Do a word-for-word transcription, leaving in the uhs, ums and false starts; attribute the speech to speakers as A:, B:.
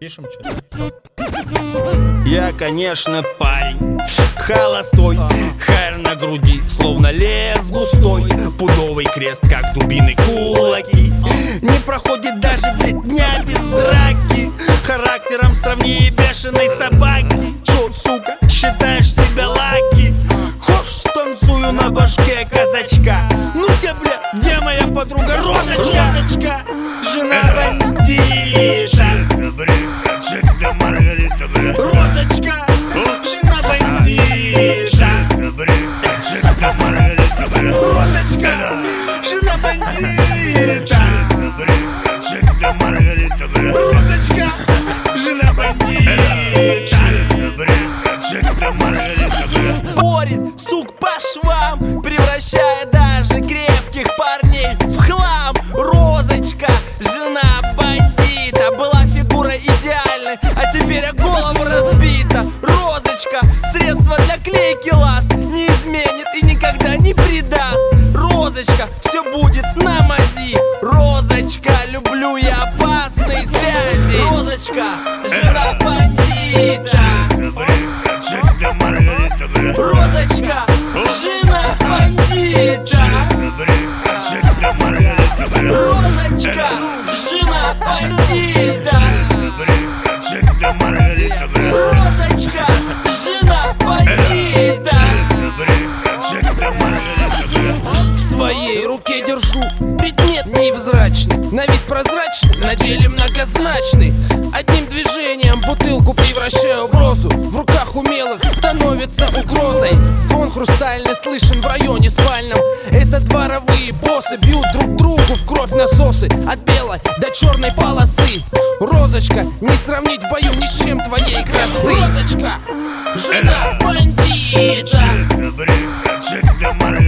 A: Пишем что-то.
B: Я, конечно, парень холостой, хайр на груди, словно лес густой, пудовый крест, как дубины кулаки. Не проходит даже, блядь, дня без драки. Характером сравни бешеной собаки. Чё, сука, считаешь себя лаки? Хошь, станцую на башке казачка. Ну-ка, бля, где моя подруга Розочка? Розочка, жена бандита. Розочка, жена бандита. Розочка, жена бандита. Розочка, жена бандита. Порит, сук, по швам, превращая даже крепких парней в хлам. Розочка, жена бандита. Была фигура идеальной, а теперь о голову разбита. Розочка, средство для клейки ласт, не изменит и никогда не предаст. Розочка, все будет на мази. Розочка, люблю я опасные связи. Розочка, жена бандита. Розочка, жена бандита. Розочка, жена бандита. Розочка, жена бандита. В своей руке держу предмет невзрачный, на вид прозрачный, на деле многозначный. Одним движением бутылку превращаю в розу, в руках умелых становится угрозой. Звон хрустальный слышен в районе спальном. Это дворовые боссы бьют друг другу в кровь насосы, от белой до черной полосы. Розочка, не сравнить в бою ни с чем твоей красы. Розочка, жена бандита.